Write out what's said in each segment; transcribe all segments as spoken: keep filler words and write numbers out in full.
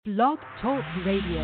Blog Talk Radio.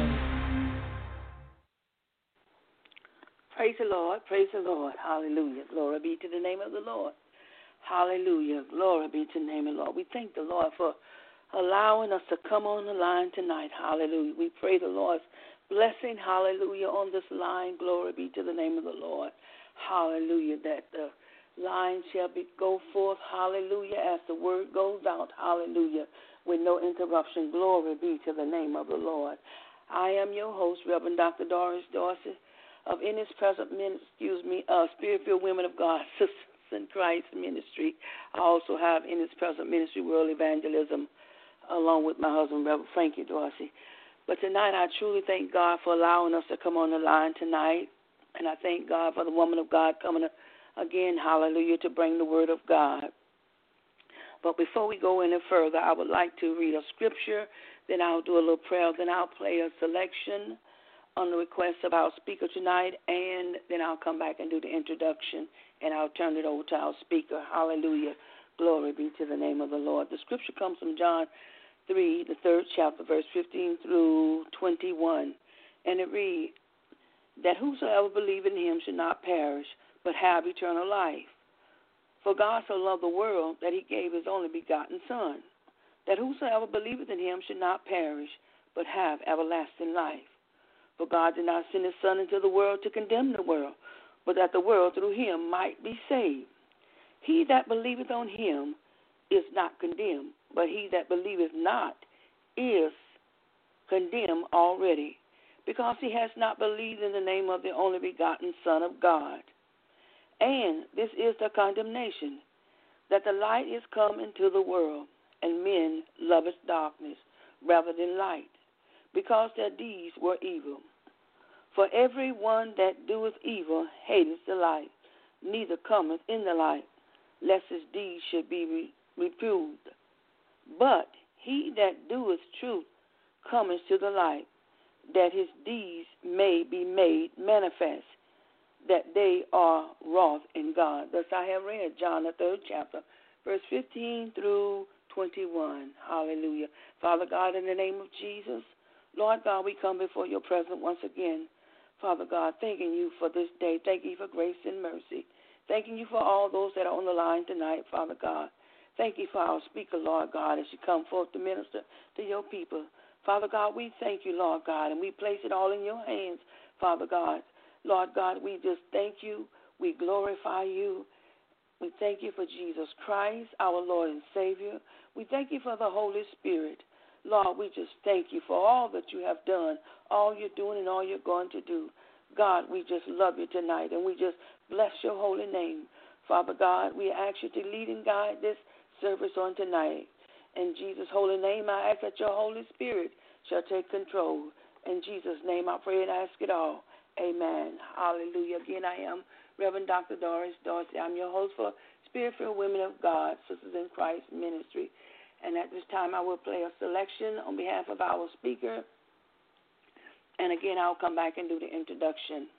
Praise the Lord, praise the Lord, hallelujah. Glory be to the name of the Lord. Hallelujah, glory be to the name of the Lord. We thank the Lord for allowing us to come on the line tonight, hallelujah. We pray the Lord's blessing, hallelujah, on this line. Glory be to the name of the Lord, hallelujah, that the line shall be go forth, hallelujah, as the word goes out, hallelujah, with no interruption. Glory be to the name of the Lord. I am your host, Reverend Doctor Doris Dorsey, of In His Present, Min- excuse me, uh, Spirit-Filled Women of God, Sisters in Christ Ministry. I also have In His Present Ministry, World Evangelism, along with my husband, Reverend Frankie Dorsey. But tonight, I truly thank God for allowing us to come on the line tonight, and I thank God for the woman of God coming again, hallelujah, to bring the word of God. But before we go any further, I would like to read a scripture, then I'll do a little prayer, then I'll play a selection on the request of our speaker tonight, and then I'll come back and do the introduction, and I'll turn it over to our speaker. Hallelujah. Glory be to the name of the Lord. The scripture comes from John three, the third chapter, verse fifteen through twenty-one, and it reads, that whosoever believe in him should not perish, but have eternal life. For God so loved the world that he gave his only begotten Son, that whosoever believeth in him should not perish, but have everlasting life. For God did not send his Son into the world to condemn the world, but that the world through him might be saved. He that believeth on him is not condemned, but he that believeth not is condemned already, because he has not believed in the name of the only begotten Son of God. And this is the condemnation, that the light is come into the world, and men loveth darkness rather than light, because their deeds were evil. For every one that doeth evil hateth the light, neither cometh in the light, lest his deeds should be re- reproved. But he that doeth truth cometh to the light, that his deeds may be made manifest, that they are wrought in God. Thus I have read John, the third chapter, verse fifteen through twenty-one. Hallelujah. Father God, in the name of Jesus, Lord God, we come before your presence once again. Father God, thanking you for this day. Thank you for grace and mercy. Thanking you for all those that are on the line tonight, Father God. Thank you for our speaker, Lord God, as you come forth to minister to your people. Father God, we thank you, Lord God, and we place it all in your hands, Father God. Lord God, we just thank you. We glorify you. We thank you for Jesus Christ, our Lord and Savior. We thank you for the Holy Spirit. Lord, we just thank you for all that you have done, all you're doing and all you're going to do. God, we just love you tonight, and we just bless your holy name. Father God, we ask you to lead and guide this service on tonight. In Jesus' holy name, I ask that your Holy Spirit shall take control. In Jesus' name, I pray and ask it all. Amen. Hallelujah. Again, I am Reverend Doctor Doris Dorsey. I'm your host for Spirit-Filled Women of God, Sisters in Christ Ministry. And at this time, I will play a selection on behalf of our speaker. And again, I'll come back and do the introduction.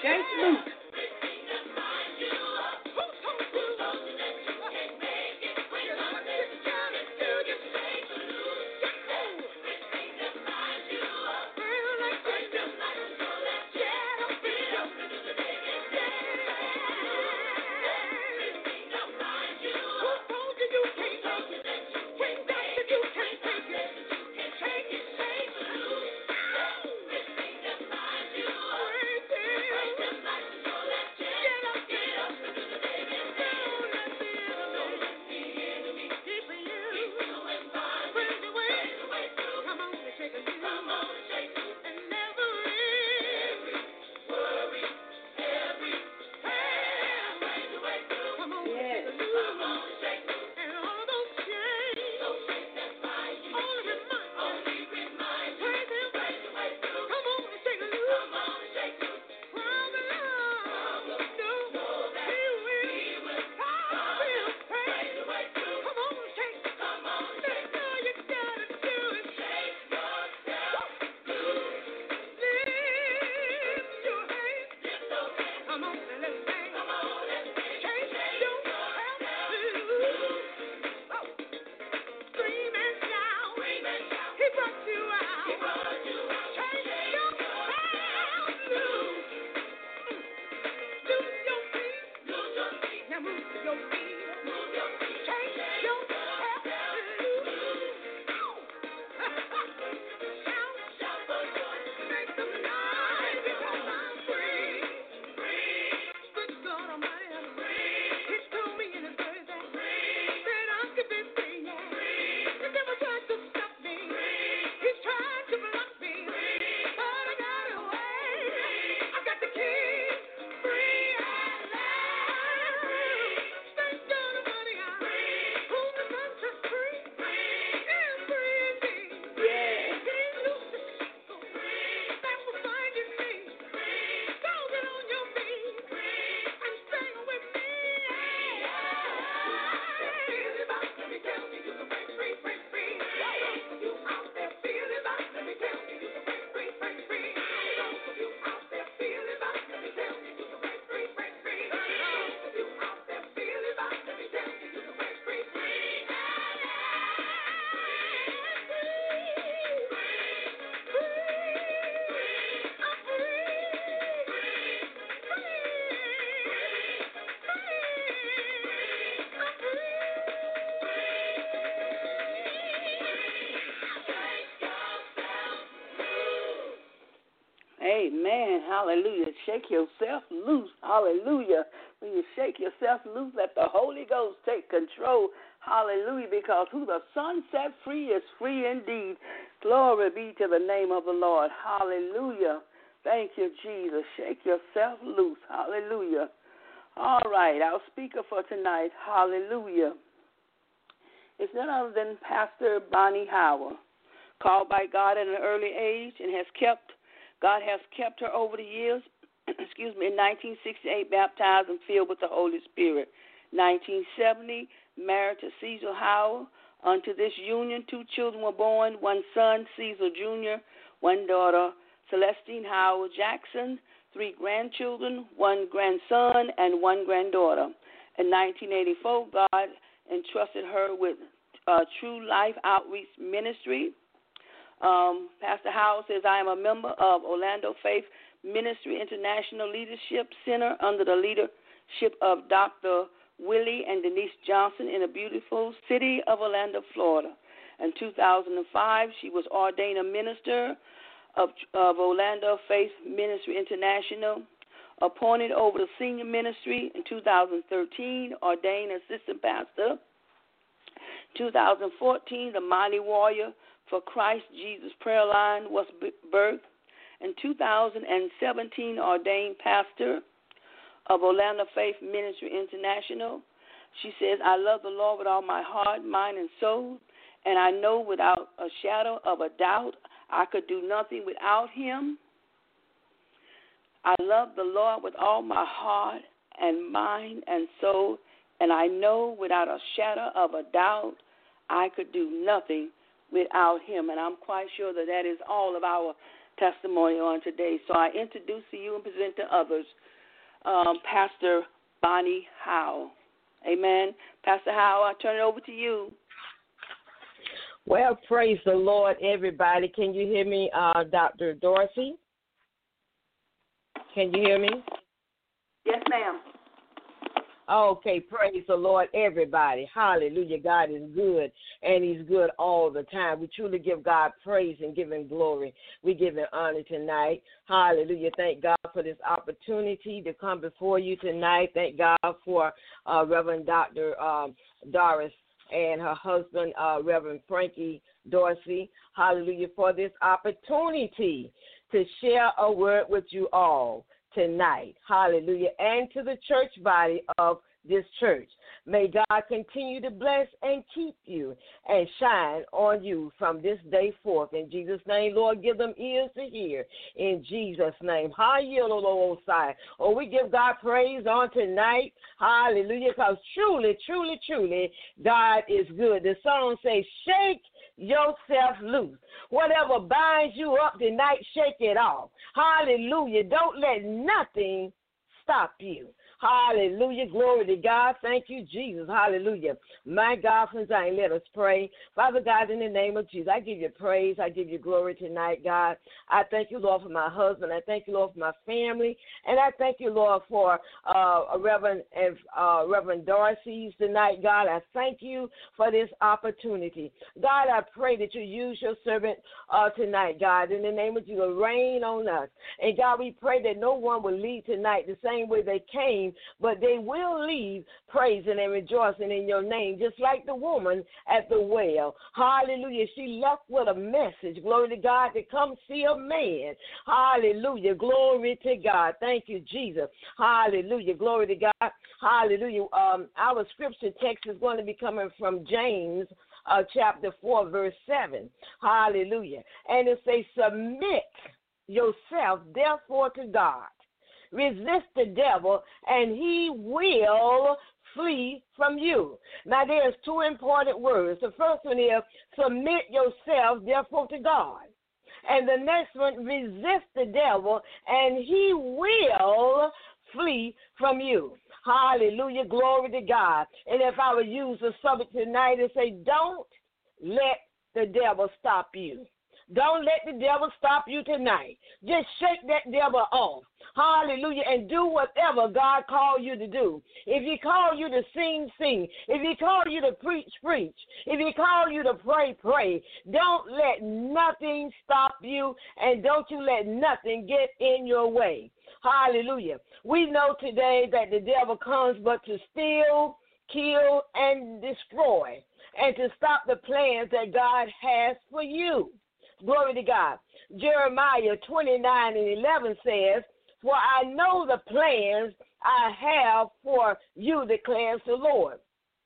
Shake loose. Amen. Hallelujah. Shake yourself loose. Hallelujah. When you shake yourself loose, let the Holy Ghost take control. Hallelujah. Because who the Son set free is free indeed. Glory be to the name of the Lord. Hallelujah. Thank you, Jesus. Shake yourself loose. Hallelujah. All right. Our speaker for tonight, hallelujah, is none other than Pastor Bonnie Howard, called by God at an early age and has kept God has kept her over the years, excuse me, in nineteen sixty-eight, baptized and filled with the Holy Spirit. nineteen seventy, married to Cecil Howard. Unto this union, two children were born, one son, Cecil Junior, one daughter, Celestine Howard Jackson, three grandchildren, one grandson, and one granddaughter. In nineteen eighty-four, God entrusted her with uh, True Life Outreach Ministry. Um, Pastor Howard says, I am a member of Orlando Faith Ministry International Leadership Center under the leadership of Doctor Willie and Denise Johnson in the beautiful city of Orlando, Florida. In two thousand five, she was ordained a minister of, of Orlando Faith Ministry International, appointed over the senior ministry in two thousand thirteen, ordained assistant pastor. two thousand fourteen, the Mighty Warrior for Christ Jesus prayer line was birthed. In two thousand seventeen, ordained pastor of Orlando Faith Ministry International. She says, I love the Lord with all my heart, mind, and soul, and I know without a shadow of a doubt I could do nothing without him. I love the Lord with all my heart and mind and soul, and I know without a shadow of a doubt I could do nothing without him. And I'm quite sure that that is all of our testimony on today. So I introduce to you and present to others um, Pastor Bonnie Howe. Amen. Pastor Howe, I turn it over to you. Well, praise the Lord, everybody. Can you hear me, uh, Doctor Dorsey? Can you hear me? Yes, ma'am. Okay, praise the Lord, everybody. Hallelujah. God is good, and he's good all the time. We truly give God praise and give him glory. We give him honor tonight. Hallelujah. Thank God for this opportunity to come before you tonight. Thank God for uh, Reverend Doctor Um, Doris and her husband, uh, Reverend Frankie Dorsey. Hallelujah, for this opportunity to share a word with you all tonight. Hallelujah. And to the church body of this church. May God continue to bless and keep you and shine on you from this day forth. In Jesus' name, Lord, give them ears to hear. In Jesus' name. Hallelujah. Oh, we give God praise on tonight. Hallelujah. Because truly, truly, truly, God is good. The song says, shake yourself loose. Whatever binds you up tonight, shake it off. Hallelujah. Don't let nothing stop you. Hallelujah. Glory to God. Thank you, Jesus. Hallelujah. My God, from Zion, let us pray. Father God, in the name of Jesus, I give you praise. I give you glory tonight, God. I thank you, Lord, for my husband. I thank you, Lord, for my family. And I thank you, Lord, for uh, Reverend and uh, Reverend Dorsey's tonight, God. I thank you for this opportunity. God, I pray that you use your servant uh, tonight, God. In the name of Jesus, rain on us. And God, we pray that no one will leave tonight the same way they came, but they will leave praising and rejoicing in your name, just like the woman at the well. Hallelujah. She left with a message, glory to God, to come see a man. Hallelujah. Glory to God. Thank you, Jesus. Hallelujah. Glory to God. Hallelujah. Um, our scripture text is going to be coming from James uh, chapter four, verse seven. Hallelujah. And it says, submit yourself, therefore, to God. Resist the devil, and he will flee from you. Now, there's two important words. The first one is, submit yourself, therefore, to God. And the next one, resist the devil, and he will flee from you. Hallelujah. Glory to God. And if I would use the subject tonight and say, don't let the devil stop you. Don't let the devil stop you tonight. Just shake that devil off. Hallelujah. And do whatever God called you to do. If he called you to sing, sing. If he called you to preach, preach. If he called you to pray, pray. Don't let nothing stop you, and don't you let nothing get in your way. Hallelujah. We know today that the devil comes but to steal, kill, and destroy, and to stop the plans that God has for you. Glory to God. Jeremiah twenty-nine and eleven says, for I know the plans I have for you, declares the Lord.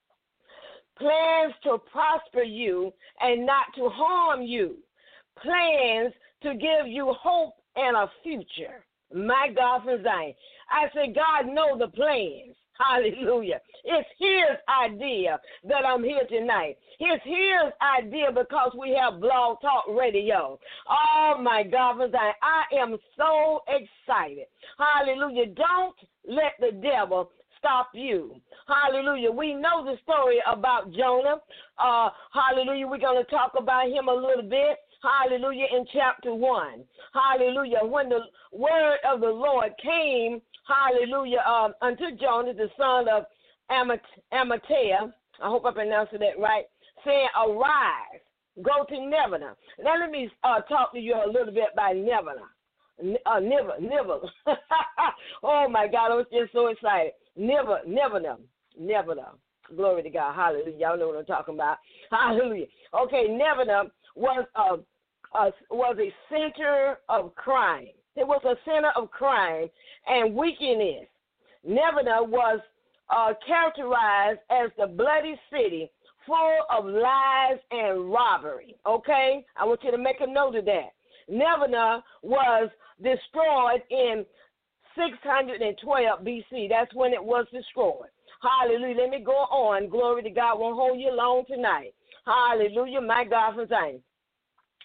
Plans to prosper you and not to harm you. Plans to give you hope and a future. My God from Zion. I say, God knows the plans. Hallelujah. It's his idea that I'm here tonight. It's his idea because we have Blog Talk Radio. Oh, my God, I am so excited. Hallelujah. Don't let the devil stop you. Hallelujah. We know the story about Jonah. Uh, hallelujah. We're going to talk about him a little bit. Hallelujah. In chapter one. Hallelujah. When the word of the Lord came, hallelujah, um, unto Jonah, the son of Amittai, I hope I pronounced that right, saying, arise, go to Nineveh. Now let me uh, talk to you a little bit about Nineveh. Uh, Nineveh, Nineveh. Oh, my God, I was just so excited. Nineveh, Nineveh, Nineveh. Glory to God. Hallelujah. Y'all know what I'm talking about. Hallelujah. Okay, Nineveh was a, a, was a center of crime. It was a center of crime and wickedness. Nineveh was uh, characterized as the bloody city, full of lies and robbery. Okay? I want you to make a note of that. Nineveh was destroyed in six hundred twelve B C. That's when it was destroyed. Hallelujah. Let me go on. Glory to God. Won't hold you long tonight. Hallelujah. My God from Zion.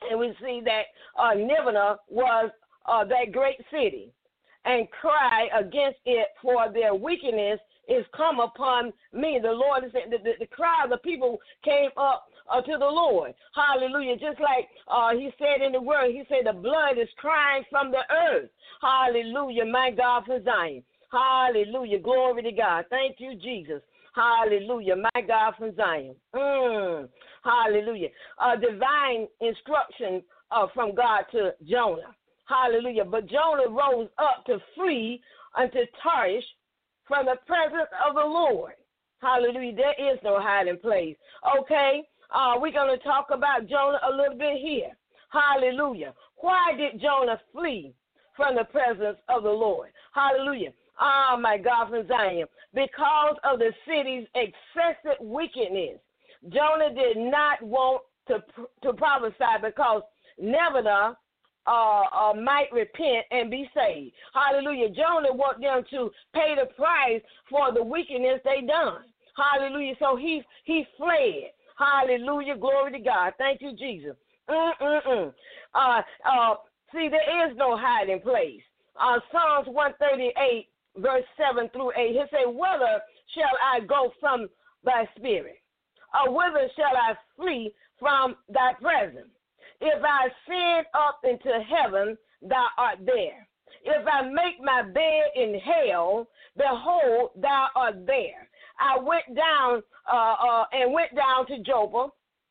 And we see that uh, Nineveh was uh, that great city, and cry against it, for their wickedness is come upon me. The Lord is saying, the, the, the cry of the people came up uh, to the Lord. Hallelujah. Just like uh, he said in the word, he said the blood is crying from the earth. Hallelujah, my God, for Zion. Hallelujah. Glory to God. Thank you, Jesus. Hallelujah, my God, from Zion. Mm. Hallelujah. Uh, divine instruction uh, from God to Jonah. Hallelujah. But Jonah rose up to flee unto Tarshish from the presence of the Lord. Hallelujah. There is no hiding place. Okay, uh, we're going to talk about Jonah a little bit here. Hallelujah. Why did Jonah flee from the presence of the Lord? Hallelujah. Oh, my God, from Zion. Because of the city's excessive wickedness. Jonah did not want to to prophesy because Nineveh uh, uh, might repent and be saved. Hallelujah. Jonah wanted them to pay the price for the wickedness they done. Hallelujah. So he he fled. Hallelujah. Glory to God. Thank you, Jesus. Mm-mm-mm. Uh, uh, see, there is no hiding place. Uh, Psalms one thirty-eight, verse seven through eight, he said, whither shall I go from thy spirit? Or whither shall I flee from thy presence? If I ascend up into heaven, thou art there. If I make my bed in hell, behold, thou art there. I went down uh, uh, and went down to Joppa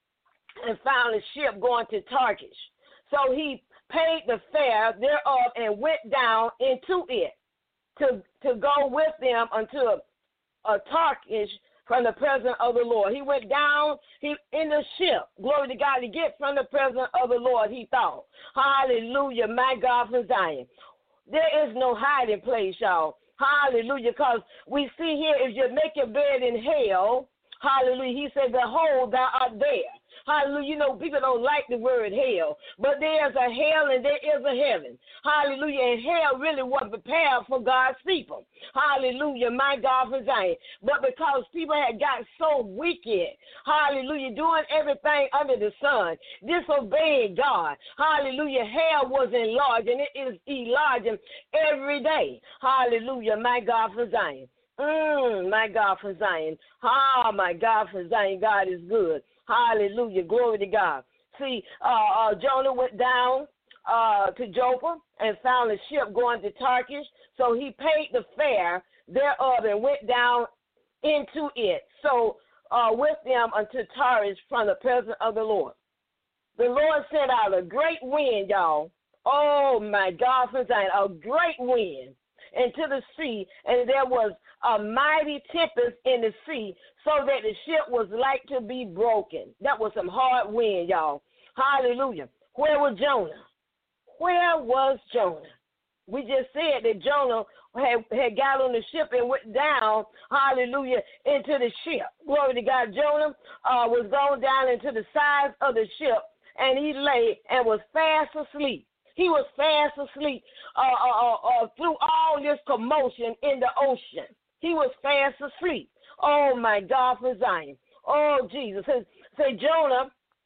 and found a ship going to Tarshish. So he paid the fare thereof and went down into it to to go with them unto a, a Tarshish from the presence of the Lord. He went down he in the ship, glory to God, to get from the presence of the Lord, he thought. Hallelujah, my God, from Zion. There is no hiding place, y'all. Hallelujah, because we see here, if you make your bed in hell, hallelujah, he said, behold, thou art there. Hallelujah. You know, people don't like the word hell, but there's a hell and there is a heaven. Hallelujah. And hell really wasn't prepared for God's people. Hallelujah. My God, for Zion. But because people had got so wicked, hallelujah, doing everything under the sun, disobeying God, hallelujah, hell was enlarged and it is enlarging every day. Hallelujah. My God, for Zion. Mm, my God, for Zion. Oh, my God, for Zion. God is good. Hallelujah. Glory to God. See, uh, uh, Jonah went down uh, to Joppa and found a ship going to Tarshish. So he paid the fare thereof and went down into it. So uh, with them unto Tarshish from the presence of the Lord. The Lord sent out a great wind, y'all. Oh, my God, for Zion, a great wind into the sea, and there was a mighty tempest in the sea, so that the ship was like to be broken. That was some hard wind, y'all. Hallelujah. Where was Jonah? Where was Jonah? We just said that Jonah had, had got on the ship and went down, hallelujah, into the ship. Glory to God. Jonah uh, was going down into the sides of the ship, and he lay and was fast asleep. He was fast asleep uh, uh, uh, through all this commotion in the ocean. He was fast asleep. Oh, my God, for Zion. Oh, Jesus. Say, say Jonah,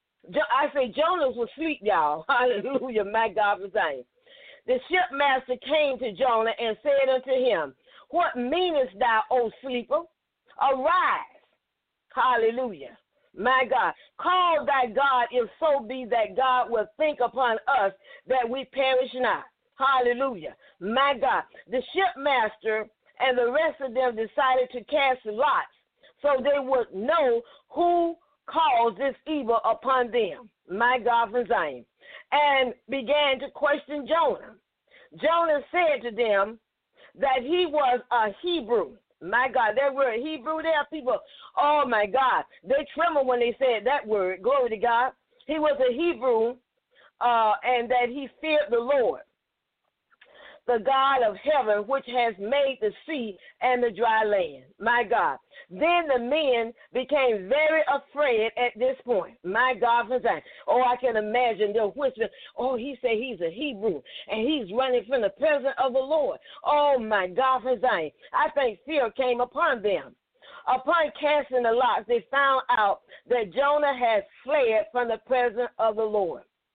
I say Jonah was asleep, y'all. Hallelujah, my God, for Zion. The shipmaster came to Jonah and said unto him, what meanest thou, O sleeper? Arise. Hallelujah. My God, call thy God, if so be that God will think upon us that we perish not. Hallelujah. My God, the shipmaster and the rest of them decided to cast lots so they would know who caused this evil upon them. My God, from Zion. And began to question Jonah. Jonah said to them that he was a Hebrew. My God, that word Hebrew, there are people, oh, my God, they tremble when they said that word. Glory to God. He was a Hebrew, uh, and that he feared the Lord, the God of heaven, which has made the sea and the dry land. My God. Then the men became very afraid at this point. My God, for Zion. Oh, I can imagine them whispering, oh, he said he's a Hebrew, and he's running from the presence of the Lord. Oh, my God, for Zion. I think fear came upon them. Upon casting the lots, they found out that Jonah had fled from the presence of the Lord.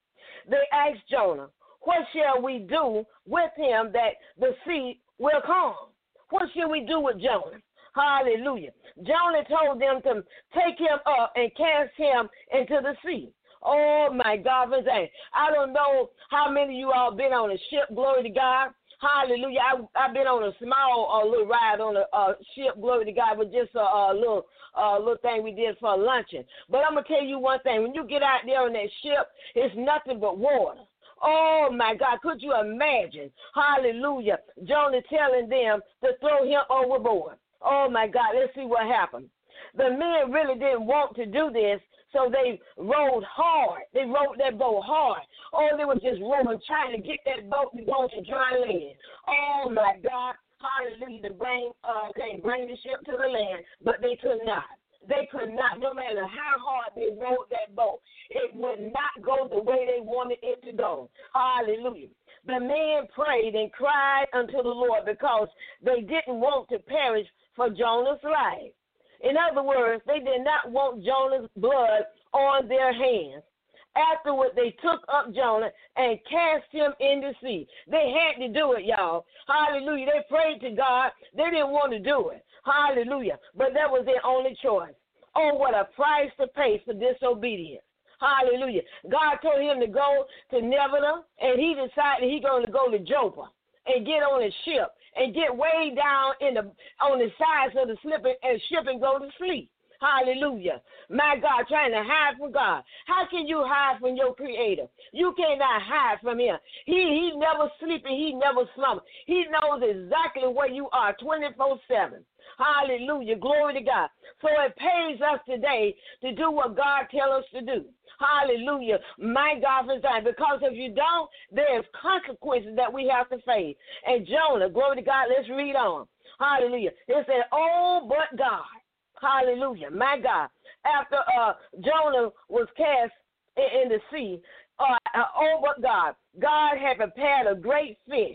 they asked Jonah, what shall we do with him that the sea will calm? What shall we do with Jonah? Hallelujah. Jonah told them to take him up and cast him into the sea. Oh, my God. I don't know how many of you all been on a ship, glory to God. Hallelujah. I, I've been on a small uh, little ride on a uh, ship, glory to God, with just a, a little uh, little thing we did for luncheon. But I'm going to tell you one thing. When you get out there on that ship, it's nothing but water. Oh, my God, could you imagine, hallelujah, Jonah telling them to throw him overboard. Oh, my God, let's see what happened. The men really didn't want to do this, so they rowed hard. They rowed that boat hard. Oh, they were just rowing, trying to get that boat to go to dry land. Oh, my God, hallelujah, to bring, uh, okay, bring the ship to the land, but they could not. They could not, no matter how hard they rowed that boat, it would not go the way they wanted it to go. Hallelujah. The men prayed and cried unto the Lord because they didn't want to perish for Jonah's life. In other words, they did not want Jonah's blood on their hands. Afterward, they took up Jonah and cast him in the sea. They had to do it, y'all. Hallelujah. They prayed to God. They didn't want to do it. Hallelujah. But that was their only choice. Oh, what a price to pay for disobedience. Hallelujah. God told him to go to Nineveh, and he decided he's going to go to Joppa and get on a ship and get way down in the on the sides of the slip and ship and go to sleep. Hallelujah. My God, trying to hide from God. How can you hide from your Creator? You cannot hide from Him. He he never sleeps and He never slumbers. He knows exactly where you are twenty-four seven. Hallelujah. Glory to God. So it pays us today to do what God tells us to do. Hallelujah. My God, for time. Because if you don't, there's consequences that we have to face. And Jonah, glory to God, let's read on. Hallelujah. It said, oh, but God. Hallelujah. My God. After uh, Jonah was cast in, in the sea, uh, oh, but God. God had prepared a great fish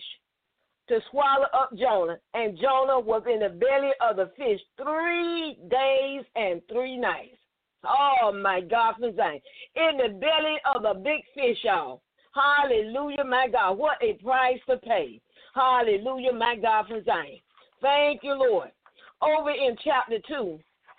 to swallow up Jonah, and Jonah was in the belly of the fish three days and three nights. Oh, my God, for Zion. In the belly of the big fish, y'all. Hallelujah, my God. What a price to pay. Hallelujah, my God, for Zion. Thank you, Lord. Over in chapter two,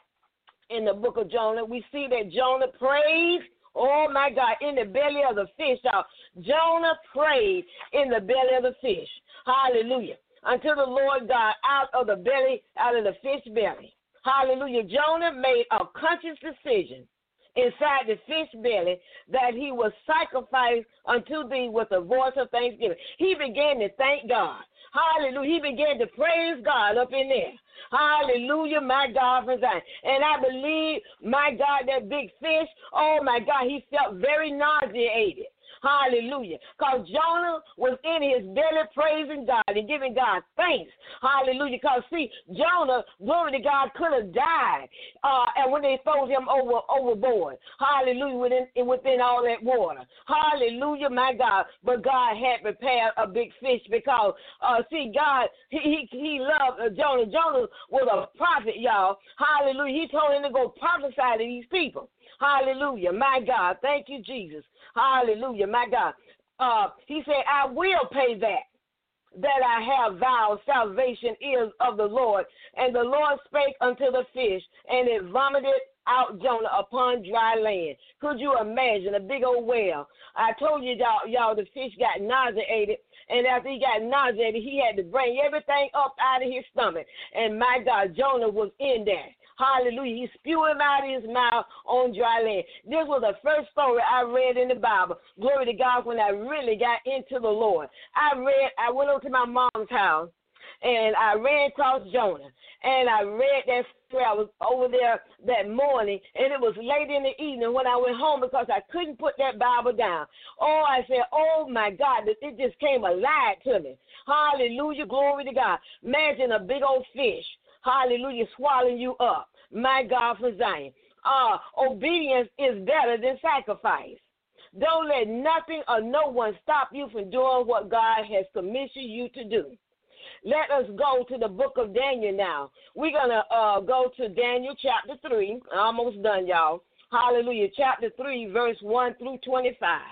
in the book of Jonah, we see that Jonah prayed. Oh, my God, in the belly of the fish, y'all. Jonah prayed in the belly of the fish. Hallelujah. Until the Lord God out of the belly, out of the fish belly. Hallelujah. Jonah made a conscious decision inside the fish belly that he would sacrifice unto thee with a voice of thanksgiving. He began to thank God. Hallelujah. He began to praise God up in there. Hallelujah, my God, for Zion. And I believe, my God, that big fish, oh, my God, he felt very nauseated. Hallelujah. Because Jonah was in his belly praising God and giving God thanks. Hallelujah. Because, see, Jonah, glory to God, could have died uh, and when they threw him over overboard. Hallelujah. Within, within all that water. Hallelujah, my God. But God had prepared a big fish because, uh, see, God, he, he, he loved uh, Jonah. Jonah was a prophet, y'all. Hallelujah. He told him to go prophesy to these people. Hallelujah, my God. Thank you, Jesus. Hallelujah, my God. Uh, he said, I will pay that, that I have vowed. Salvation is of the Lord. And the Lord spake unto the fish, and it vomited out Jonah upon dry land. Could you imagine a big old whale? I told you, y'all, y'all, the fish got nauseated. And after he got nauseated, he had to bring everything up out of his stomach. And my God, Jonah was in there. Hallelujah. He spewed him out of his mouth on dry land. This was the first story I read in the Bible. Glory to God, when I really got into the Lord. I read, I went over to my mom's house, and I ran across Jonah. And I read that story. I was over there that morning, and it was late in the evening when I went home because I couldn't put that Bible down. Oh, I said, oh, my God, it just came alive to me. Hallelujah, glory to God. Imagine a big old fish. Hallelujah, swallowing you up. My God, for Zion. Uh, obedience is better than sacrifice. Don't let nothing or no one stop you from doing what God has commissioned you to do. Let us go to the book of Daniel now. We're going to uh, go to Daniel chapter three. Almost done, y'all. Hallelujah. Chapter three, verse one through twenty-five.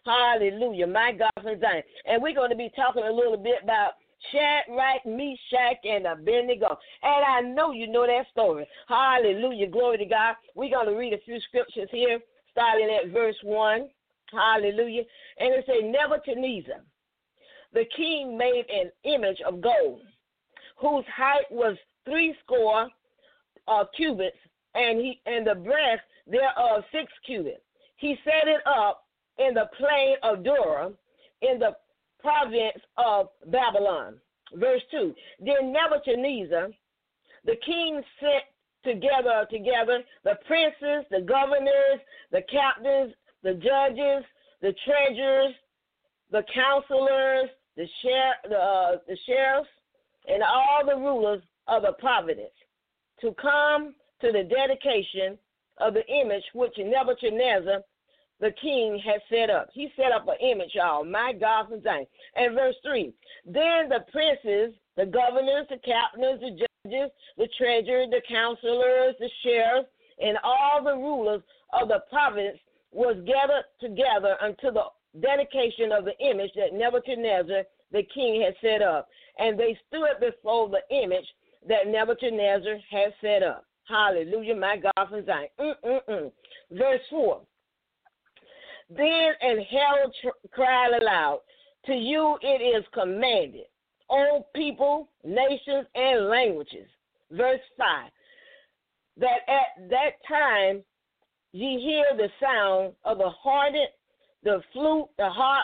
Hallelujah. My God from Zion. And we're going to be talking a little bit about Shadrach, Meshach, and Abednego. And I know you know that story. Hallelujah. Glory to God. We're going to read a few scriptures here, starting at verse one. Hallelujah. And it says, Nebuchadnezzar, the king, made an image of gold, whose height was three score uh, cubits, and he and the breadth thereof six cubits. He set it up in the plain of Dura, in the province of Babylon. Verse two. Then Nebuchadnezzar, the king, sent together together the princes, the governors, the captains, the judges, the treasurers, the counselors, the sheriff, the, uh, the sheriffs, and all the rulers of the province, to come to the dedication of the image which Nebuchadnezzar the king had set up. He set up an image, y'all. My God from Zion. And verse three. Then the princes, the governors, the captains, the judges, the treasurers, the counselors, the sheriffs, and all the rulers of the province was gathered together unto the dedication of the image that Nebuchadnezzar the king had set up. And they stood before the image that Nebuchadnezzar had set up. Hallelujah, my God from Zion. Mm-mm-mm. Verse four. Then an herald tr- cried aloud, to you it is commanded, O people, nations, and languages. Verse five. That at that time ye hear the sound of the hornet, the flute, the harp,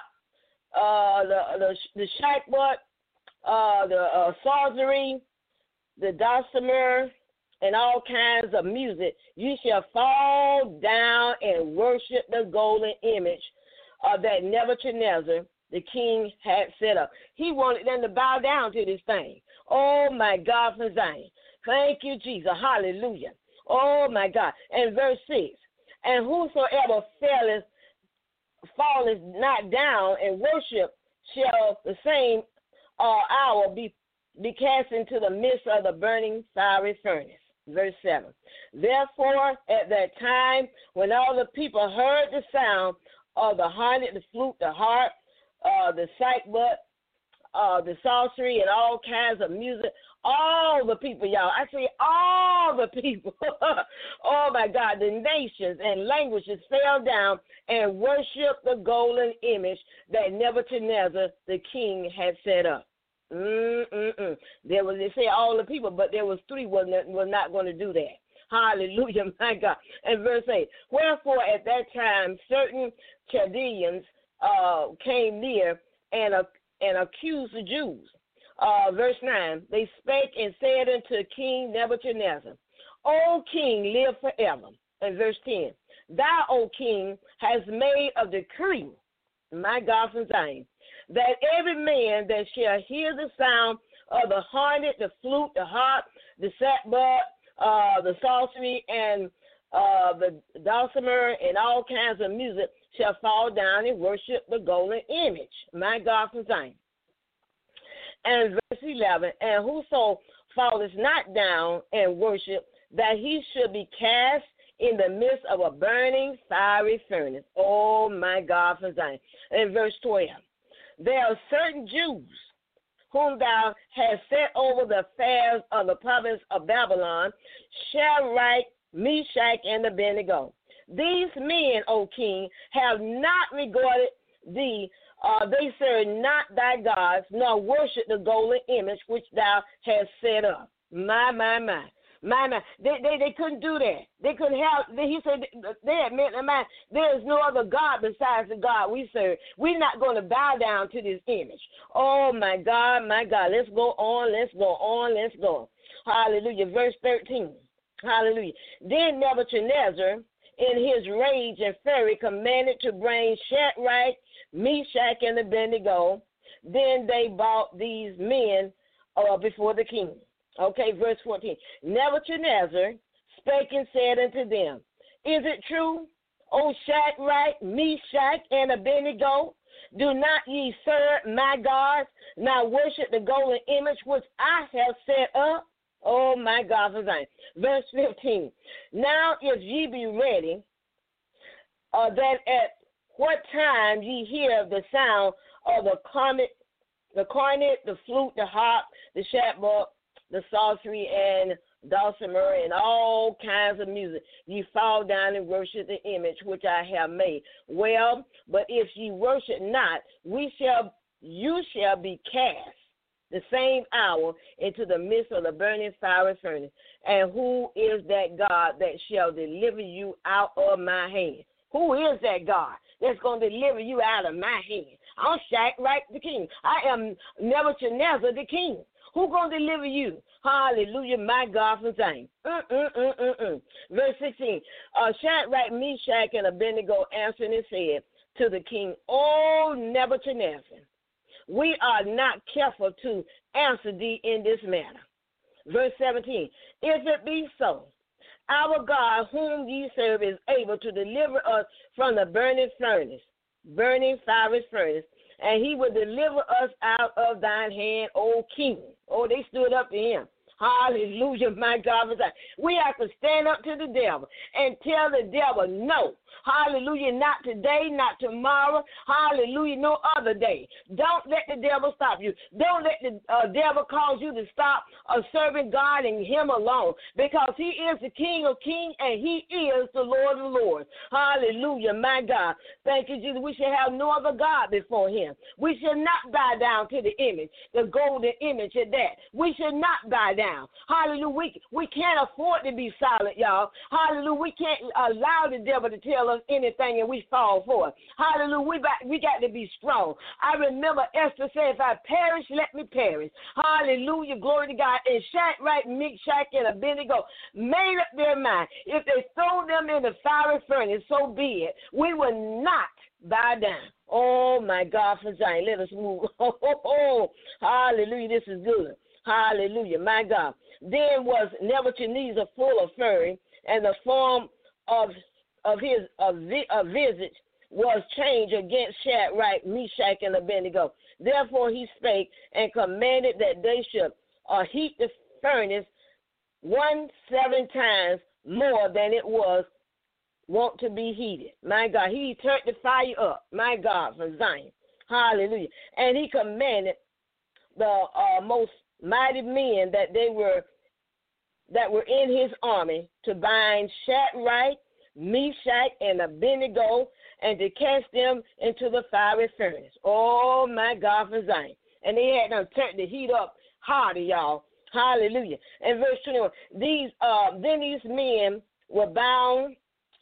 uh, the the the shakbut, uh, the uh, sorcery, the dulcimer, and all kinds of music. You shall fall down and worship the golden image uh, that Nebuchadnezzar the king had set up. He wanted them to bow down to this thing. Oh my God from Zion. Thank you, Jesus. Hallelujah. Oh my God. And verse six. And whosoever falleth, falleth not down and worship shall the same uh, hour be, be cast into the midst of the burning fiery furnace. Verse seven. Therefore, at that time, when all the people heard the sound of the hornet, the flute, the harp, uh, the sackbut, uh, the sorcery, and all kinds of music, all the people, y'all, I say all the people, oh my God, the nations and languages fell down and worshiped the golden image that Nebuchadnezzar the king had set up. Mm-mm-mm. There was, they say all the people, but there was three was not, were not going to do that. Hallelujah, my God. And verse eight, wherefore at that time certain Chaldeans uh, came near and, uh, and accused the Jews. Uh, verse nine, they spake and said unto King Nebuchadnezzar, O king, live forever. And verse ten, thou, O king, hast made a decree, my God from Zion, that every man that shall hear the sound of the hornet, the flute, the harp, the sackbut, uh, the sorcery, and uh, the dulcimer, and all kinds of music shall fall down and worship the golden image, my God from Zion. And verse eleven, and whoso falleth not down and worship, that he should be cast in the midst of a burning fiery furnace. Oh, my God from Zion. And verse twelve, there are certain Jews whom thou hast set over the affairs of the province of Babylon, Shadrach, Meshach, and Abednego. These men, O king, have not regarded thee. Uh, they serve not thy gods, nor worship the golden image which thou hast set up. My, my, my. My, my. They, they, they couldn't do that. They couldn't have, he said, they admit, man, there is no other God besides the God we serve. We're not going to bow down to this image. Oh, my God, my God. Let's go on, let's go on, let's go. Hallelujah. Verse thirteen. Hallelujah. Then Nebuchadnezzar, in his rage and fury, commanded to bring Shadrach, Meshach, and Abednego. Then they brought these men uh, before the king. Okay, verse fourteen. Nebuchadnezzar spake and said unto them, is it true, O Shadrach, Meshach, and Abednego? Do not ye serve my gods, now worship the golden image which I have set up? Oh, my God, for Zion. Verse fifteen. Now if ye be ready, uh, that at what time ye hear the sound of the cornet, the cornet, the flute, the harp, the shabak, the psaltery, and dulcimer, and all kinds of music, ye fall down and worship the image which I have made. Well, but if ye worship not, we shall, you shall be cast the same hour into the midst of the burning fiery furnace. And who is that God that shall deliver you out of my hand? Who is that God that's going to deliver you out of my hand? I'm Shadrach the king. I am Nebuchadnezzar the king. Who going to deliver you? Hallelujah, my God from Zion. Mm-mm-mm-mm-mm. Verse sixteen, uh, Shadrach, Meshach, and Abednego answered and said to the king, O Nebuchadnezzar, we are not careful to answer thee in this matter. Verse seventeen, if it be so, our God whom ye serve is able to deliver us from the burning furnace, burning fiery furnace, and he will deliver us out of thine hand, O king. Oh, they stood up to him. Hallelujah, my God. We have to stand up to the devil and tell the devil no. Hallelujah, not today, not tomorrow. Hallelujah, no other day. Don't let the devil stop you. Don't let the uh, devil cause you to stop uh, serving God and him alone, because he is the King of kings and he is the Lord of lords. Hallelujah, my God. Thank you, Jesus. We should have no other God before him. We should not bow down to the image, the golden image of that. We should not bow down. Hallelujah. We, we can't afford to be silent, y'all. Hallelujah. We can't allow the devil to tell us anything and we fall for it. Hallelujah. We got, we got to be strong. I remember Esther said, if I perish, let me perish. Hallelujah. Glory to God. And Shadrach, Meshach, and Abednego made up their mind. If they throw them in the fiery furnace, so be it. We will not bow down. Oh, my God, for Zion. Let us move. Oh, oh, oh. Hallelujah. This is good. Hallelujah, my God. Then was Nebuchadnezzar full of fury, and the form of of his of, of visage was changed against Shadrach, Meshach, and Abednego. Therefore he spake and commanded that they should uh, heat the furnace one seven times more than it was wont to be heated. My God, he turned the fire up, my God, from Zion. Hallelujah. And he commanded the uh, most mighty men that they were that were in his army to bind Shadrach, Meshach, and Abednego, and to cast them into the fiery furnace. Oh my God, for Zion. And they had them turned the heat up harder, y'all. Hallelujah. And verse twenty-one, these uh then these men were bound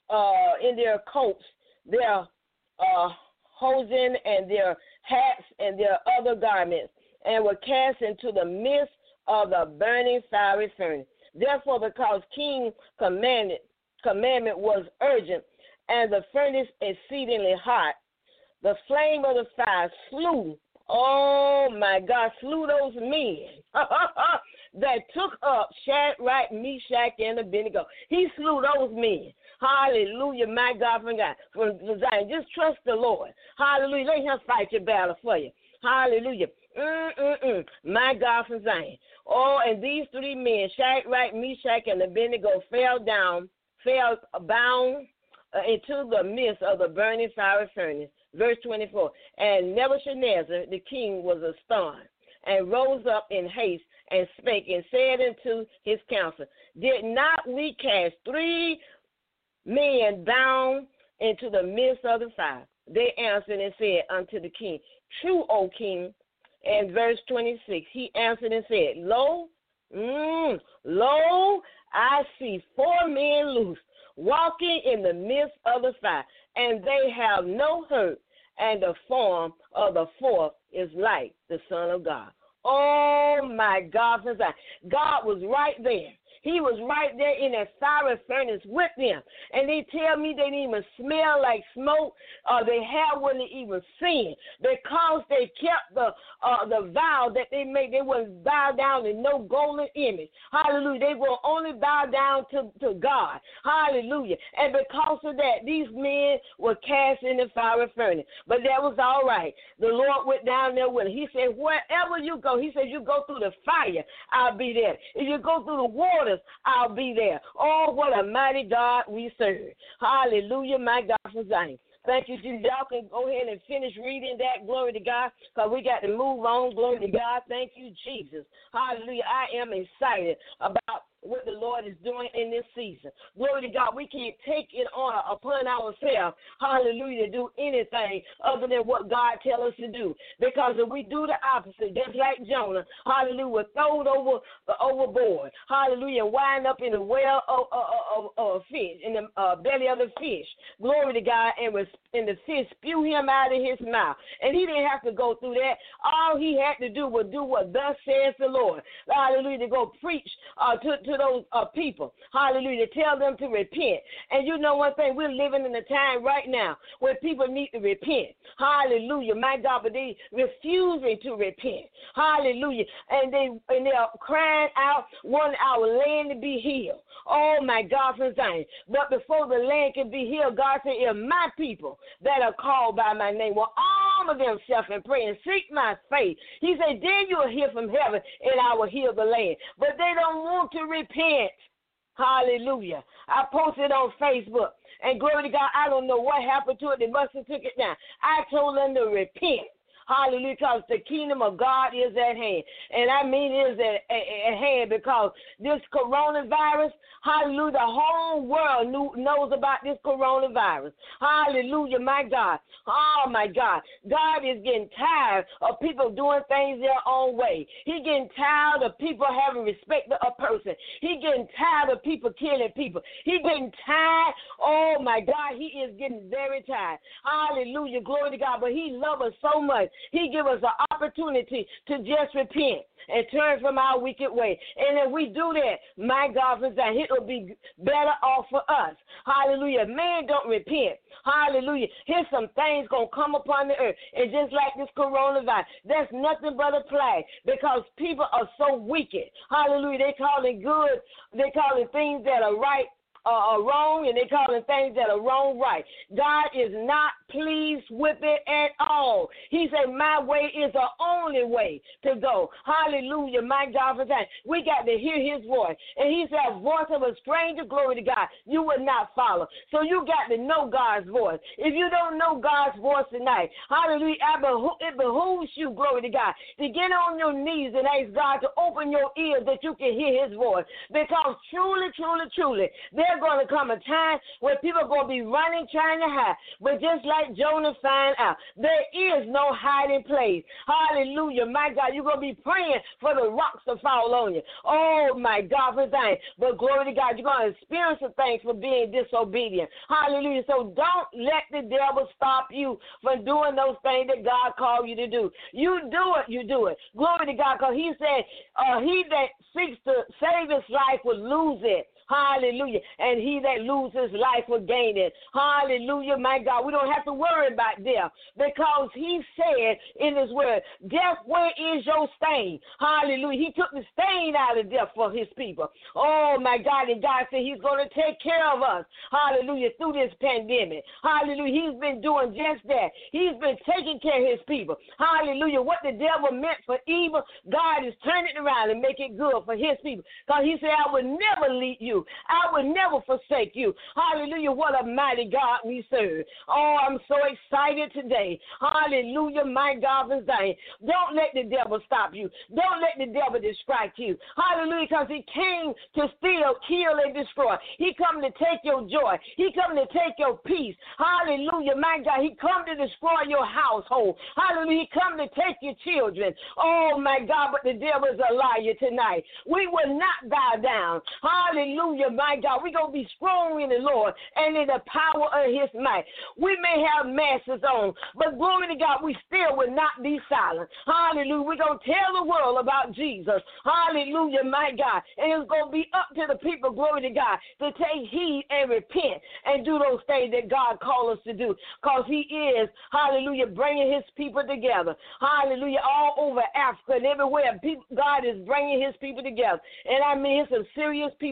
uh in their coats, their uh hosen, and their hats, and their other garments, and were cast into the midst of the burning fiery furnace. Therefore, because King commanded, commandment was urgent, and the furnace exceedingly hot, the flame of the fire slew, oh my God, slew those men that took up Shadrach, Meshach, and Abednego. He slew those men. Hallelujah, my God, from God, from Zion. Just trust the Lord. Hallelujah. Let him fight your battle for you. Hallelujah. Mm-mm-mm. My God from Zion. Oh, and these three men, Shadrach, Meshach, and Abednego, fell down, fell bound uh, into the midst of the burning fiery furnace. Verse twenty-four. And Nebuchadnezzar, the king, was astonished, and rose up in haste, and spake, and said unto his council, did not we cast three men bound into the midst of the fire? They answered and said unto the king, true, O king. And verse twenty-six, he answered and said, Lo, mm, lo, I see four men loose, walking in the midst of the fire, and they have no hurt, and the form of the fourth is like the Son of God. Oh, my God. God was right there. He was right there in that fiery furnace with them. And they tell me they didn't even smell like smoke, or their hair wasn't even seen, because they kept the uh, the vow that they made. They wouldn't bow down to no golden image. Hallelujah. They will only bow down to, to God. Hallelujah. And because of that, these men were cast in the fiery furnace. But that was all right. The Lord went down there with him. He said, wherever you go, he said, you go through the fire, I'll be there. If you go through the water, I'll be there. Oh, what a mighty God we serve. Hallelujah, my God from Zion. Thank you, Jesus. Y'all can go ahead and finish reading that. Glory to God, because we got to move on. Glory to God. Thank you, Jesus. Hallelujah. I am excited about what the Lord is doing in this season. Glory to God. We can't take it on upon ourselves, hallelujah, to do anything other than what God tells us to do. Because if we do the opposite, just like Jonah, hallelujah, we're thrown over overboard, hallelujah, wind up in the well of, of, of, of fish, in the uh, belly of the fish. Glory to God, and, was, and the fish spew him out of his mouth. And he didn't have to go through that. All he had to do was do what thus says the Lord. Hallelujah, to go preach uh, to, to those uh, people. Hallelujah, to tell them to repent. And you know one thing, we're living in a time right now where people need to repent. Hallelujah, my God, but they refusing to repent. Hallelujah, and they and they're crying out, wanting our land to be healed. Oh my God, from Zion. But before the land can be healed, God said, if my people that are called by my name will armor themselves and pray and seek my face, he said, then you'll hear from heaven and I will heal the land. But they don't want to repent. Hallelujah. I posted on Facebook, and glory to God, I don't know what happened to it. They must have took it down. I told them to repent. Hallelujah, because the kingdom of God is at hand. And I mean it is at, at, at hand because this coronavirus, hallelujah, the whole world knew, knows about this coronavirus. Hallelujah, my God. Oh, my God. God is getting tired of people doing things their own way. He getting tired of people having respect for a person. He getting tired of people killing people. He getting tired. Oh, my God, he is getting very tired. Hallelujah, glory to God. But he loves us so much. He give us an opportunity to just repent and turn from our wicked way. And if we do that, my God, it will be better off for us. Hallelujah. Man don't repent. Hallelujah. Here's some things going to come upon the earth. And just like this coronavirus, that's nothing but a plague because people are so wicked. Hallelujah. They call it good. They call it things that are right. Uh, are wrong, and they calling things that are wrong right. God is not pleased with it at all. He said, my way is the only way to go. Hallelujah, my God, for that. We got to hear his voice. And he said, a voice of a stranger, glory to God, you will not follow. So you got to know God's voice. If you don't know God's voice tonight, hallelujah, it behooves you, glory to God, to get on your knees and ask God to open your ears that you can hear his voice. Because truly, truly, truly, there There's going to come a time where people are going to be running, trying to hide. But just like Jonah found out, there is no hiding place. Hallelujah. My God, you're going to be praying for the rocks to fall on you. Oh, my God, for things. But glory to God, you're going to experience some things for being disobedient. Hallelujah. So don't let the devil stop you from doing those things that God called you to do. You do it, you do it. Glory to God, because he said, uh, he that seeks to save his life will lose it. Hallelujah. And he that loses life will gain it. Hallelujah, my God. We don't have to worry about death because he said in his word, death, where is your stain? Hallelujah. He took the stain out of death for his people. Oh, my God. And God said he's going to take care of us. Hallelujah. Through this pandemic. Hallelujah. He's been doing just that. He's been taking care of his people. Hallelujah. What the devil meant for evil, God is turning it around and make it good for his people. Because he said, I will never leave you. I will never forsake you. Hallelujah. What a mighty God we serve. Oh, I'm so excited today. Hallelujah. My God is saying, don't let the devil stop you. Don't let the devil distract you. Hallelujah. Because he came to steal, kill, and destroy. He come to take your joy. He come to take your peace. Hallelujah. My God, he come to destroy your household. Hallelujah. He come to take your children. Oh, my God, but the devil is a liar tonight. We will not bow down. Hallelujah. My God, we're going to be strong in the Lord and in the power of his might. We may have masks on, but glory to God, we still will not be silent. Hallelujah. We're going to tell the world about Jesus. Hallelujah, my God. And it's going to be up to the people, glory to God, to take heed and repent and do those things that God called us to do because he is, hallelujah, bringing his people together. Hallelujah, all over Africa and everywhere. People, God is bringing his people together. And I mean, there's some serious people out there that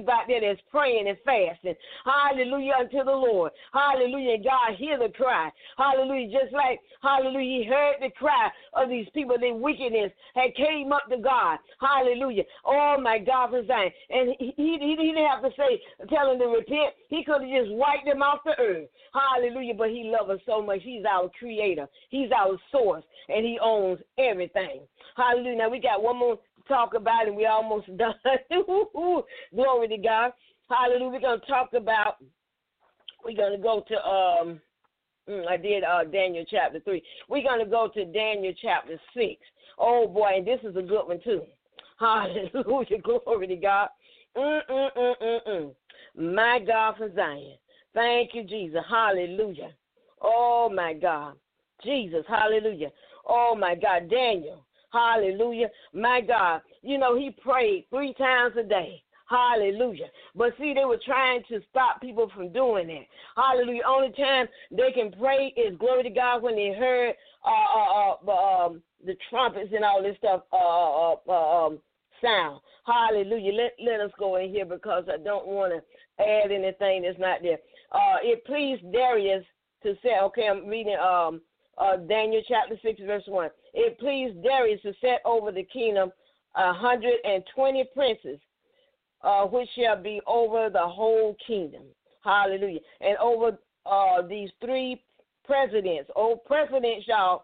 that's praying and fasting. Hallelujah unto the Lord. Hallelujah. And God hear the cry. Hallelujah. Just like, hallelujah, he heard the cry of these people, their wickedness had came up to God. Hallelujah. Oh, my God, for Zion. And he, he, he didn't have to say, tell him to repent. He could have just wiped them off the earth. Hallelujah. But he loves us so much. He's our creator. He's our source. And he owns everything. Hallelujah. Now, we got one more to talk about, and we're almost done. Glory to God. Hallelujah. We're going to talk about, we're going to go to, um, I did uh, Daniel chapter three. We're going to go to Daniel chapter six. Oh, boy, and this is a good one, too. Hallelujah. Glory to God. Mm-mm-mm-mm-mm. My God for Zion. Thank you, Jesus. Hallelujah. Oh, my God. Jesus. Hallelujah. Oh, my God. Daniel. Hallelujah. My God. You know, he prayed three times a day. Hallelujah. But see, they were trying to stop people from doing that. Hallelujah. Only time they can pray is, glory to God, when they heard uh, uh, uh, um, the trumpets and all this stuff uh, uh, um, sound. Hallelujah. Let, let us go in here because I don't want to add anything that's not there. Uh, it pleased Darius to say, okay, I'm reading um, uh, Daniel chapter six, verse one. It pleased Darius to set over the kingdom a hundred and twenty princes, uh, which shall be over the whole kingdom. Hallelujah. And over uh, these three presidents, oh, presidents, y'all,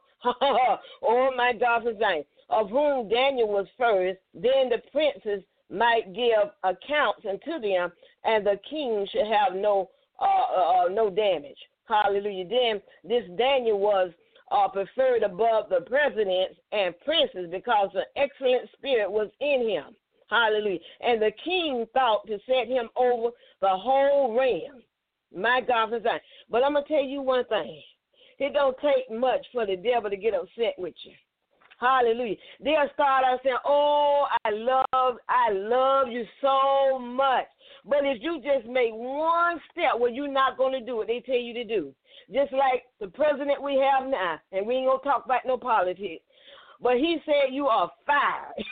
oh, my God, for Zion, of whom Daniel was first, then the princes might give accounts unto them, and the king should have no uh, uh, no damage. Hallelujah. Then this Daniel was uh, preferred above the presidents and princes because the excellent spirit was in him. Hallelujah. And the king thought to set him over the whole realm. My God, for Zion. But I'm going to tell you one thing. It don't take much for the devil to get upset with you. Hallelujah. They'll start out saying, oh, I love, I love you so much. But if you just make one step where you're not going to do what they tell you to do, just like the president we have now, and we ain't going to talk about no politics, but he said you are fired.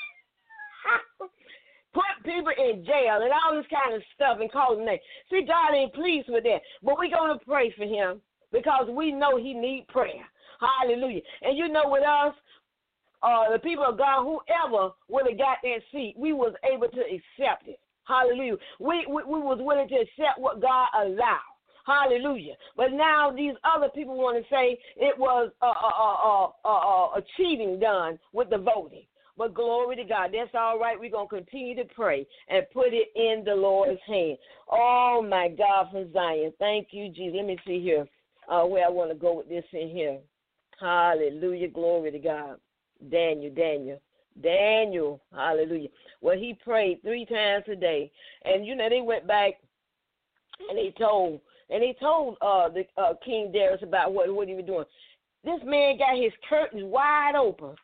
Put people in jail and all this kind of stuff and call them names. See, God ain't pleased with that. But we're going to pray for him because we know he need prayer. Hallelujah. And you know with us, uh, the people of God, whoever would have got that seat, we was able to accept it. Hallelujah. We, we, we was willing to accept what God allowed. Hallelujah. But now these other people want to say it was a, a, a, a, a cheating done with the voting. But glory to God. That's all right. We're going to continue to pray and put it in the Lord's hand. Oh, my God, from Zion. Thank you, Jesus. Let me see here uh, where I want to go with this in here. Hallelujah. Glory to God. Daniel, Daniel, Daniel. Hallelujah. Well, he prayed three times a day. And, you know, they went back and they told, and they told uh, the uh, King Darius about what, what he was doing. This man got his curtains wide open.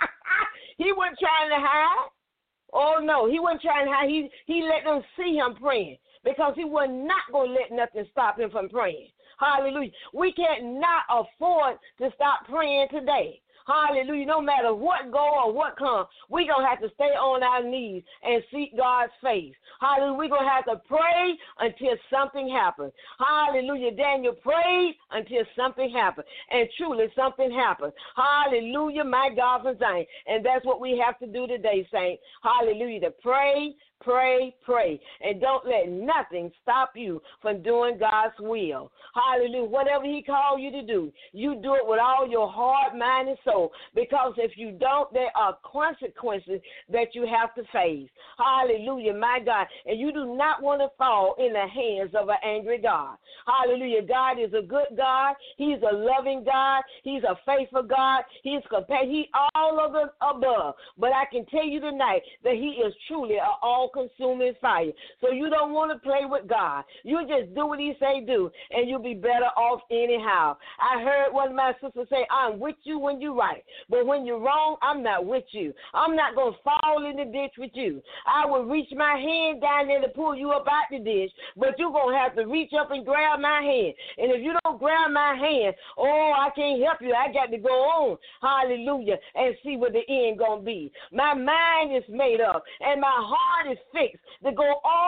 He wasn't trying to hide. Oh, no, he wasn't trying to hide. He, he let them see him praying because he was not going to let nothing stop him from praying. Hallelujah. We can't not afford to stop praying today. Hallelujah. No matter what go or what come, we're going to have to stay on our knees and seek God's face. Hallelujah. We're going to have to pray until something happens. Hallelujah. Daniel prayed until something happened. And truly something happened. Hallelujah. My God from Zion. And that's what we have to do today, saints. Hallelujah. To pray, pray, pray. And don't let nothing stop you from doing God's will. Hallelujah. Whatever he called you to do, you do it with all your heart, mind, and soul. Because if you don't, there are consequences that you have to face. Hallelujah, my God. And you do not want to fall in the hands of an angry God. Hallelujah. God is a good God. He's a loving God. He's a faithful God. He's compassionate. He all of the above. But I can tell you tonight that he is truly an all-consuming fire. So you don't want to play with God. You just do what he say do, and you'll be better off anyhow. I heard one of my sisters say, I'm with you when you're right, but when you're wrong, I'm not with you. I'm not going to fall in the ditch with you. I will reach my hand down there to pull you up out the ditch, but you're going to have to reach up and grab my hand. And if you don't grab my hand, oh, I can't help you. I got to go on, hallelujah, and see what the end going to be. My mind is made up, and my heart is fixed to go all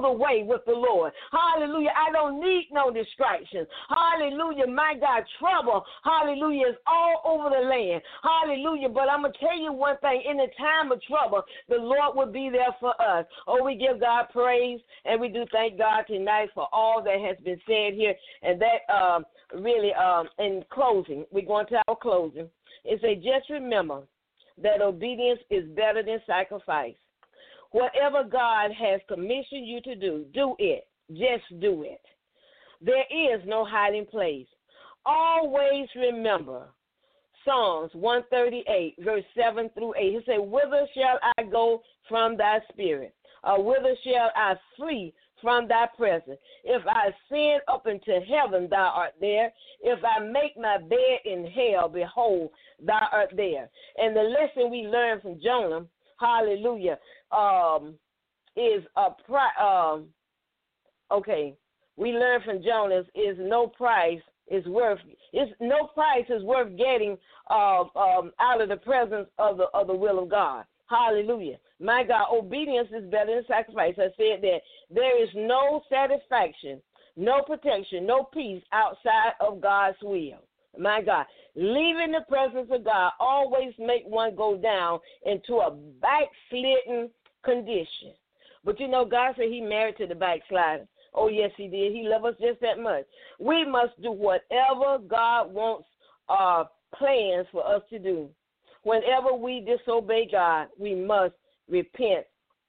the way with the Lord. Hallelujah. I don't need no distractions. Hallelujah. My God, trouble, hallelujah, is all over the land. Hallelujah. But I'm going to tell you one thing. In the time of trouble, the Lord will be there for us. Oh, we give God praise, and we do thank God tonight for all that has been said here. And that um, really, um, in closing, we're going to our closing. It says, just remember that obedience is better than sacrifice. Whatever God has commissioned you to do, do it. Just do it. There is no hiding place. Always remember Psalms one thirty-eight, verse seven through eight. He said, whither shall I go from thy spirit? Or whither shall I flee from thy presence? If I ascend up into heaven, thou art there. If I make my bed in hell, behold, thou art there. And the lesson we learned from Jonah, hallelujah, um, is a pri- um, okay. We learned from Jonah is no price is worth is no price is worth getting uh, um, out of the presence of the of the will of God. Hallelujah. My God, obedience is better than sacrifice. I said that there is no satisfaction, no protection, no peace outside of God's will. My God, leaving the presence of God always make one go down into a backslidden condition. But you know, God said he married to the backslider. Oh, yes, he did. He loves us just that much. We must do whatever God wants uh, plans for us to do. Whenever we disobey God, we must repent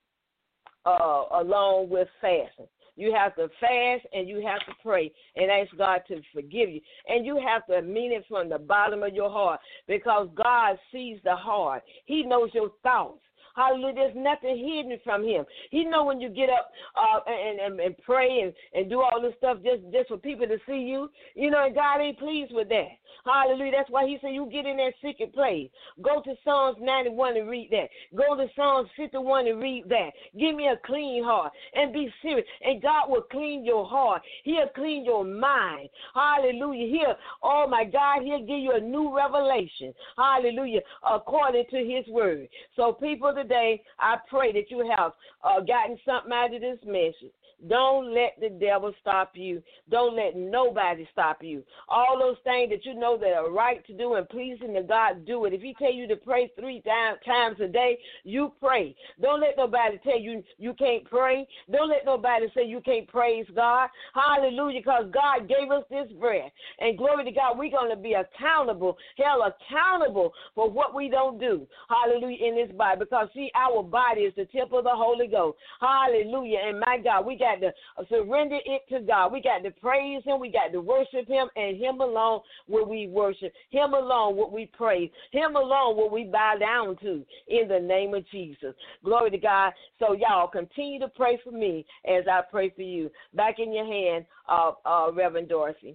uh, along with fasting. You have to fast and you have to pray and ask God to forgive you. And you have to mean it from the bottom of your heart because God sees the heart. He knows your thoughts. Hallelujah. There's nothing hidden from him. He know when you get up uh, and, and, and pray and, and do all this stuff just, just for people to see you. You know, and God ain't pleased with that. Hallelujah. That's why he said you get in that secret place. Go to Psalms ninety-one and read that. Go to Psalms fifty-one and read that. Give me a clean heart and be serious. And God will clean your heart. He'll clean your mind. Hallelujah. He'll, oh my God, he'll give you a new revelation. Hallelujah. According to his word. So people today, I pray that you have uh, gotten something out of this message. Don't let the devil stop you. Don't let nobody stop you. All those things that you know that are right to do and pleasing to God, do it. If he tell you to pray three times a day, you pray. Don't let nobody tell you you can't pray. Don't let nobody say you can't praise God. Hallelujah, because God gave us this breath. And glory to God, we're going to be accountable, hell, accountable for what we don't do. Hallelujah, in this body. Because, see, our body is the temple of the Holy Ghost. Hallelujah. And, my God, we got to surrender it to God. We got to praise him. We got to worship him, and him alone will we worship. Him alone will we praise. Him alone will we bow down to in the name of Jesus. Glory to God. So, y'all, continue to pray for me as I pray for you. Back in your hand, uh, uh, Reverend Dorothy.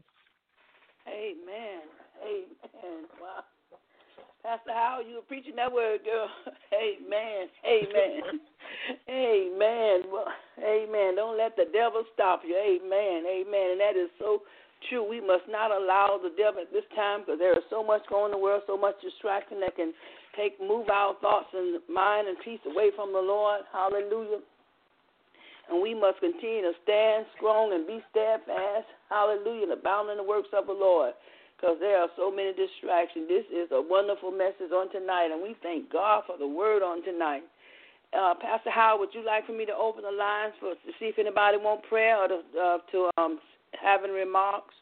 Amen. Amen. Wow. Pastor Howard, you were preaching that word, girl. Amen. Amen. Amen. Well, amen. Don't let the devil stop you. Amen. Amen. And that is so true. We must not allow the devil at this time because there is so much going in the world, so much distraction that can take move our thoughts and mind and peace away from the Lord. Hallelujah. And we must continue to stand strong and be steadfast. Hallelujah. And abound in the works of the Lord. Because there are so many distractions. This is a wonderful message on tonight, and we thank God for the word on tonight. Uh, Pastor Howard, would you like for me to open the lines for to see if anybody want prayer or to, uh, to um, have any remarks?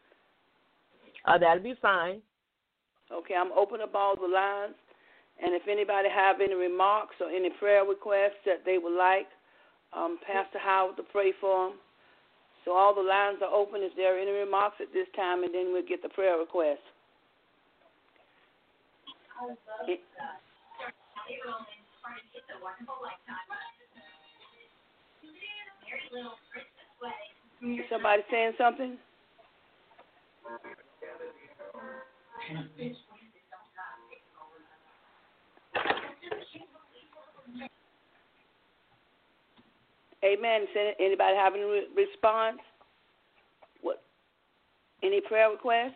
Uh, that'll be fine. Okay, I'm opening up all the lines, and if anybody have any remarks or any prayer requests that they would like um, Pastor Howard to pray for them. So all the lines are open. Is there any remarks at this time? And then we'll get the prayer request. It, is somebody saying something? Amen. Anybody have any re- response? What? Any prayer requests?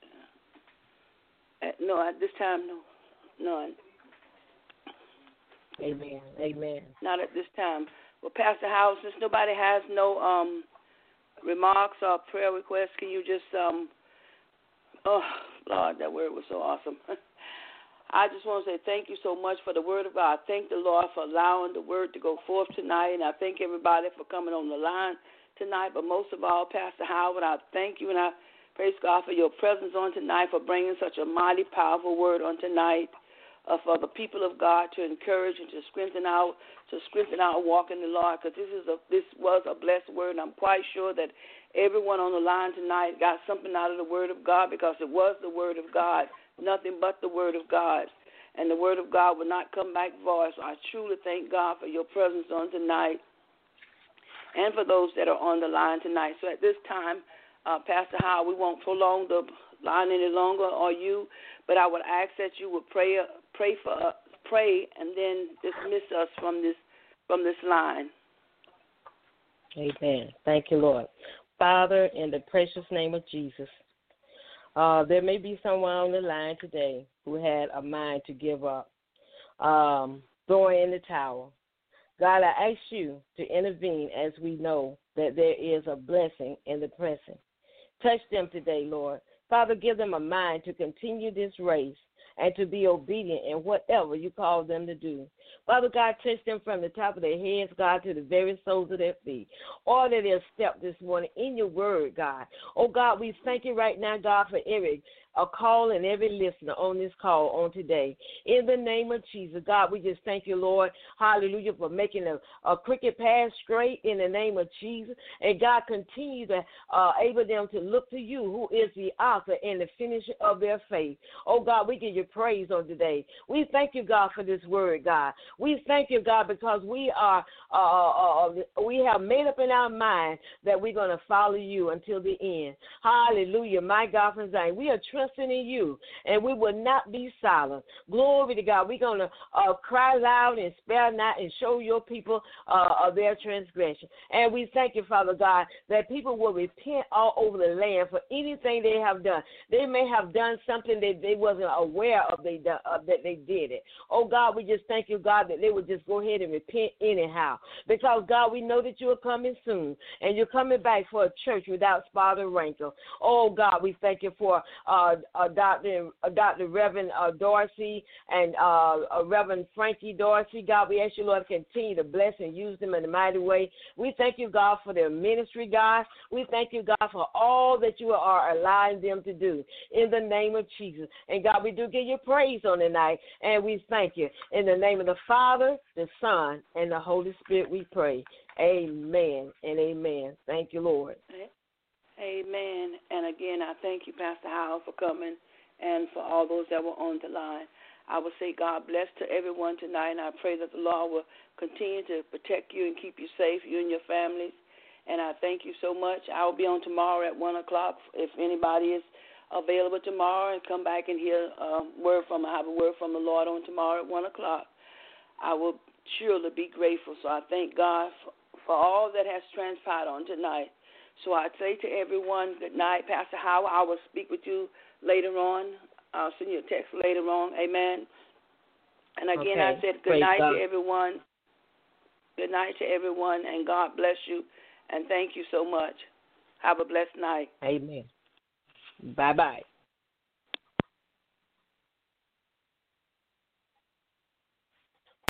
Uh, no, at this time, no. None. Amen. Amen. Not at this time. Well, Pastor Howell, since nobody has no um, remarks or prayer requests, can you just, um, oh, Lord, that word was so awesome. I just want to say thank you so much for the word of God. Thank the Lord for allowing the word to go forth tonight, and I thank everybody for coming on the line tonight. But most of all, Pastor Howard, I thank you, and I praise God for your presence on tonight, for bringing such a mighty, powerful word on tonight. Uh, for the people of God to encourage and to strengthen our to strengthen our walk in the Lord, because this is a this was a blessed word, and I'm quite sure that everyone on the line tonight got something out of the word of God, because it was the word of God, nothing but the word of God, and the word of God will not come back void. So I truly thank God for your presence on tonight, and for those that are on the line tonight. So at this time, uh, Pastor Howard, we won't prolong the line any longer, or you, but I would ask that you would pray. Pray for us, pray, and then dismiss us from this from this line. Amen. Thank you, Lord. Father, in the precious name of Jesus, uh, there may be someone on the line today who had a mind to give up, um, throwing in the towel. God, I ask you to intervene, as we know that there is a blessing in the present. Touch them today, Lord. Father, give them a mind to continue this race and to be obedient in whatever you call them to do. Father God, touch them from the top of their heads, God, to the very soles of their feet. Order their step this morning in your word, God. Oh, God, we thank you right now, God, for every a call and every listener on this call on today. In the name of Jesus, God, we just thank you, Lord, hallelujah, for making a, a crooked path straight in the name of Jesus. And God, continue to uh, able them to look to you, who is the author and the finisher of their faith. Oh, God, we give you praise on today. We thank you, God, for this word, God. We thank you, God, because we are uh, uh, we have made up in our mind that we're going to follow you until the end. Hallelujah, my God from Zion. We are trusting in you, and we will not be silent. Glory to God. We're going to uh, cry loud and spare not and show your people uh, of their transgression. And we thank you, Father God, that people will repent all over the land for anything they have done. They may have done something that they wasn't aware of, they done, uh, that they did it. Oh, God, we just thank you, God, that they would just go ahead and repent anyhow. Because, God, we know that you are coming soon, and you're coming back for a church without spot or wrinkle. Oh, God, we thank you for uh, uh, Doctor Uh, Doctor Reverend uh, Dorsey and uh, uh, Reverend Frankie Dorsey. God, we ask you, Lord, to continue to bless and use them in a mighty way. We thank you, God, for their ministry, God. We thank you, God, for all that you are allowing them to do in the name of Jesus. And, God, we do give you praise on the night, and we thank you. In the name of the Father, the Son, and the Holy Spirit we pray. Amen and amen. Thank you, Lord. Amen. And again, I thank you, Pastor Howell, for coming, and for all those that were on the line. I will say God bless to everyone tonight, and I pray that the Lord will continue to protect you and keep you safe, you and your families. And I thank you so much. I will be on tomorrow at one o'clock. If anybody is available tomorrow, and come back and hear a word from, have a word from the Lord on tomorrow at one o'clock, I will surely be grateful. So I thank God for, for all that has transpired on tonight. So I say to everyone, good night. Pastor Howard, I will speak with you later on. I'll send you a text later on. Amen. And again, okay. I said good Praise night God. to everyone. Good night to everyone, and God bless you. And thank you so much. Have a blessed night. Amen. Bye-bye.